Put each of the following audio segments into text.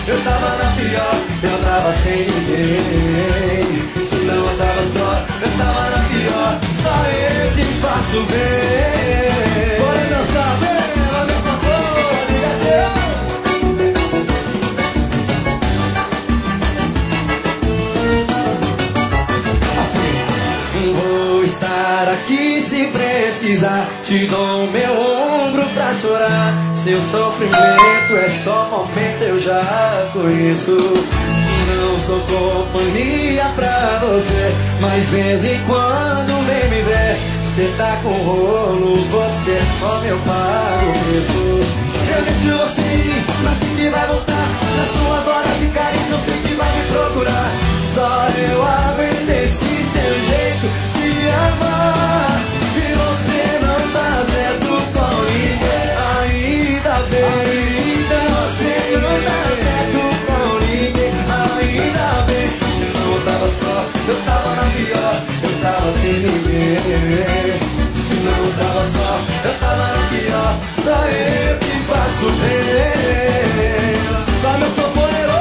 eu tava na pior, eu tava sem ninguém. Se não eu tava só, eu tava na pior, só eu te faço bem. Bora dançar, vem, ela me falou, liga. Vou estar aqui se precisar, te dou meu ombro pra chorar. Seu sofrimento é só momento, eu já conheço. Não sou companhia pra você, mas vez em quando vem me ver. Cê tá com rolo, você só meu pago preço. Eu deixo você ir, mas sei que vai voltar. Nas suas horas de carícia eu sei que vai me procurar. Só eu aguento esse seu jeito de amar. E você não tá certo com ninguém. Ainda bem, você não tá certo com ninguém. Ainda bem, se não eu tava só, eu tava na pior, eu tava sem ninguém. Se não eu tava só, eu tava na pior, só eu que faço bem. Vai meu companheiro!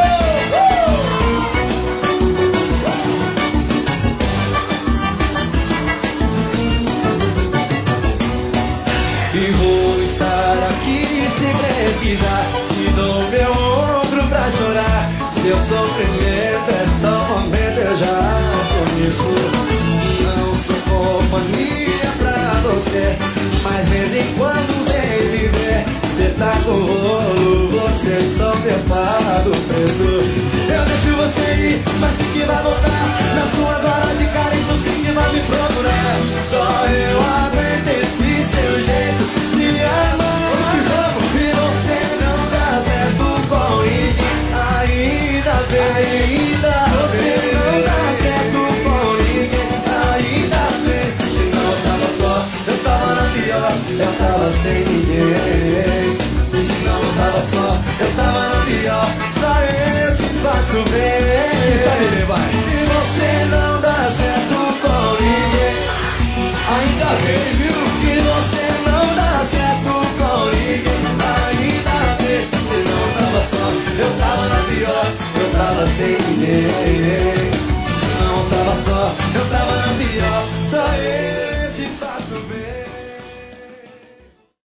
E vou estar aqui se precisar, te dou meu ombro pra chorar. Seu sofrimento é só momento, eu já conheço. Não sou companhia pra você, mas vez em quando vem viver. Cê tá com rolo, você só meu pago preço. Eu deixo você ir, mas sei que vai voltar. Nas suas horas de carência eu sei que vai me procurar. Só eu aguento esse seu jeito de amar. E você não dá certo com ninguém. Ainda bem, você não dá certo com ninguém. Ainda bem, se não eu tava só, eu tava na pior, eu tava sem ninguém. Se não eu tava só, eu tava na pior, só eu te faço bem. E você não dá certo com ninguém. Ainda bem, viu? Que você não dá certo com ninguém. Ainda bem, se não eu tava só, eu tava na pior, eu tava sem ninguém.